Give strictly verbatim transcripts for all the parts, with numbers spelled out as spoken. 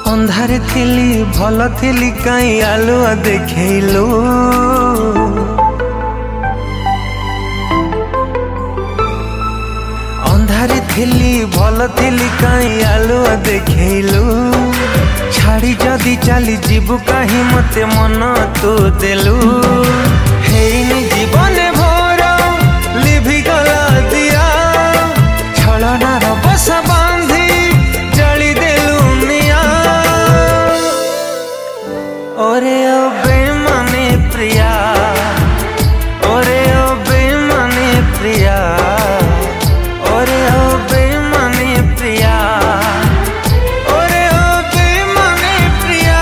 अंधारे थिली भल थिली काई आलुआ देखैलु अंधारे थिली भल थिली काई आलुआ देखैलु छाड़ी जदी चली जीवु काहे मते मन तू देलु हेइनी जीवन भर लिभि गला दिया छलनार बसा बांधी जली देलु निया ओरे ओ बेमाने प्रिया ओरे ओ बेमाने प्रिया ओरे ओ बेमाने प्रिया ओरे ओ बेमाने प्रिया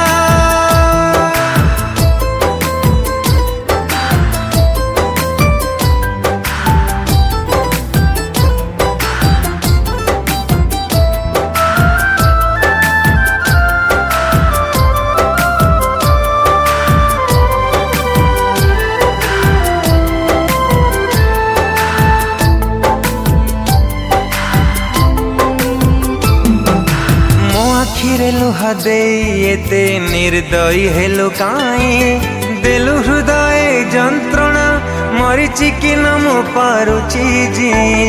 आखिरे लुहा दे एते निर्दयी हेलु काई देलु हृदय जंत्रणा मरीची कि न मु पारुची जी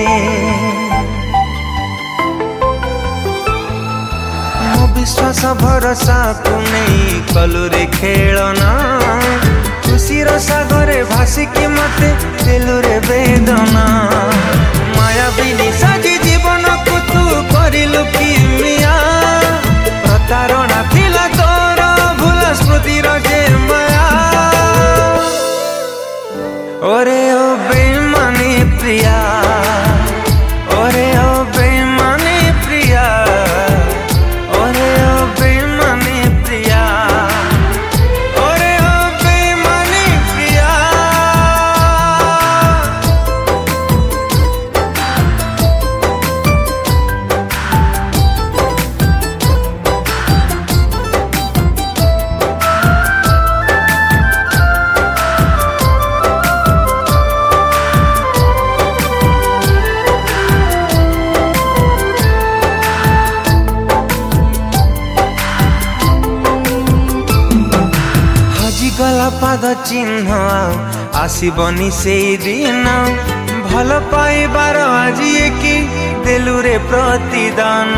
मो विश्वास भरोसा को नहीं कलुरे खेलना खुशीर सागरे भासिकी मते देलु रे वेदना माया बिनी साजी जीवन को तू करिलु कि मिया तारणा थिला तोर भूला स्मृति जे माया ओरे ओ बेमाने प्रिया ओरे ओ बेमाने प्रिया ओरे ओ बेमाने प्रिया ओरे ओ बेमाने प्रिया गला पाद चिन्ह आसबनी से दिन भल पाइबार आज कि देलु रे प्रतिदान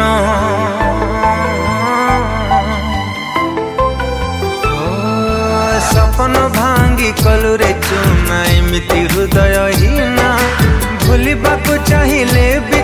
सपन भांगी कलु रे चुना एमिति हृदय हीना भूलिबा को चाहिए